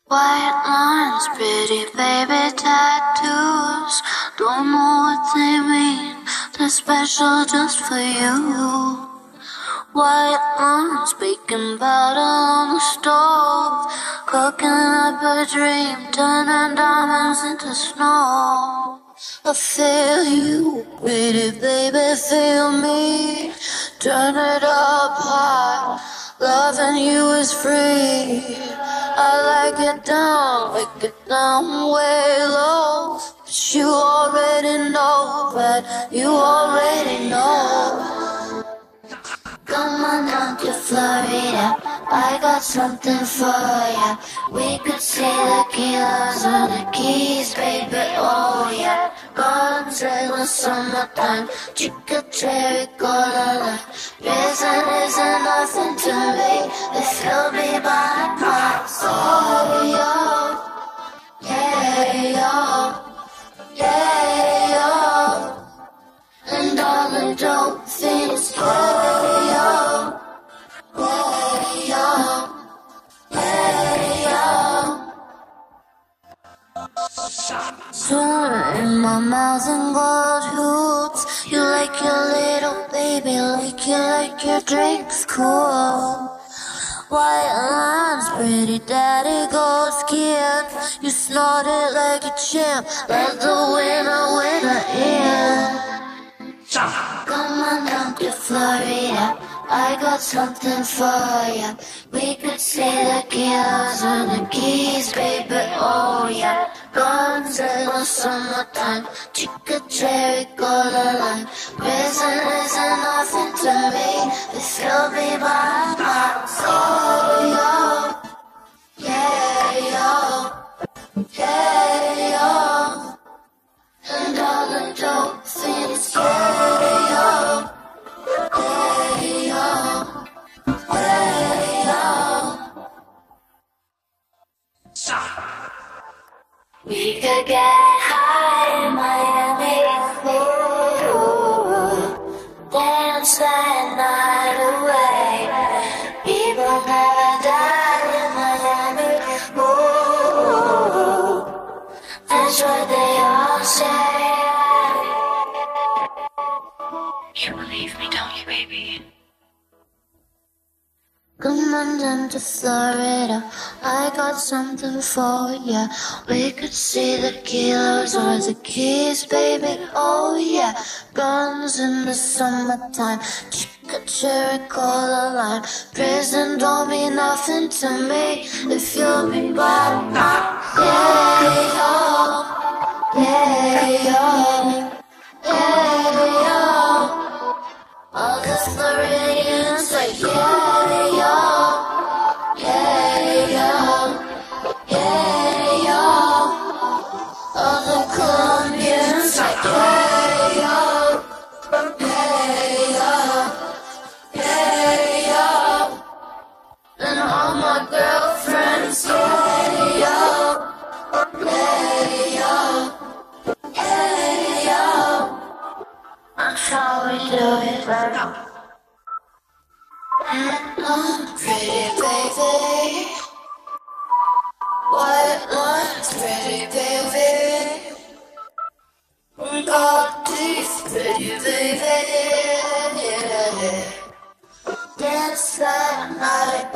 White lines, pretty baby tattoos. Don't know what they mean, they're special just for you. White lines, baking butter on the stove, cooking up a dream, turning diamonds into snow. I feel you, pretty baby, feel me. Turn it up high, loving you is free. I like it down way low. But you already know that, you already know. Come on down to Florida, I got something for ya. We could see the kilos on the keys, baby, oh yeah. Guns in the summertime, chica cherry cola. Prison isn't nothing to me if you'll be by my side. Oh, yeah, yo, yeah, yo. And all the dope things, yeah, yo, yeah, yo, yeah, yo. Swirl in my mouth and gold hoops. You like your little baby, like your drinks cool. White lines, pretty daddy, gold skin. You snort it like a champ, let the winner in. Come on down to Florida, I got something for ya. We could see the kilos on the keys, baby, oh yeah. Guns in the summertime, chica cherry cola lime. Prison isn't nothing to me if you'll be by my side. Oh, yeah, yo, yeah, yo. And all the dope things, yeah, yo, yeah, yo, yeah, yo. We could get high in Miami, ooh, dance that night away. People never die in Miami, ooh, that's what they all say. You believe me, don't you, baby? Come on down to Florida, I got something for ya. We could see the kilos or the keys, baby, oh yeah. Guns in the summertime, chica cherry cola lime. Prison don't mean nothing to me if you'll be by my yeah, yo, yeah, yo, yeah, yo. All the Floridians like yeah, yo, yeah, yo, yeah, yo. All the Colombians like yeah, yo, yeah, yo, yeah, yo. And all my girlfriends, yeah, yo, yeah, yo, yeah, yo. That's how we do it right now. Pretty baby, white lines, pretty baby, gold teeth, pretty baby, yeah. Dance that night